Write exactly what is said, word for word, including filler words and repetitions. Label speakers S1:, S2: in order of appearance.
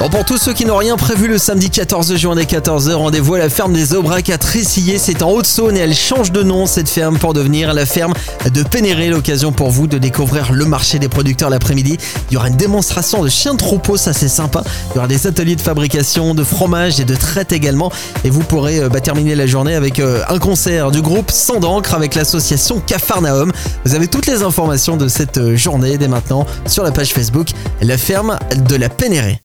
S1: Bon, pour tous ceux qui n'ont rien prévu le samedi quatorze juin dès quatorze heures, rendez-vous à la ferme des Aubracs à Tressillé. C'est en Haute-Saône et elle change de nom cette ferme pour devenir la ferme de Pénéré. L'occasion pour vous de découvrir le marché des producteurs l'après-midi. Il y aura une démonstration de chiens de troupeau, ça c'est sympa. Il y aura des ateliers de fabrication, de fromage et de traite également. Et vous pourrez bah, terminer la journée avec euh, un concert du groupe Sang d'encre avec l'association Capharnaüm. Vous avez toutes les informations de cette journée dès maintenant sur la page Facebook La Ferme de la Pénéré.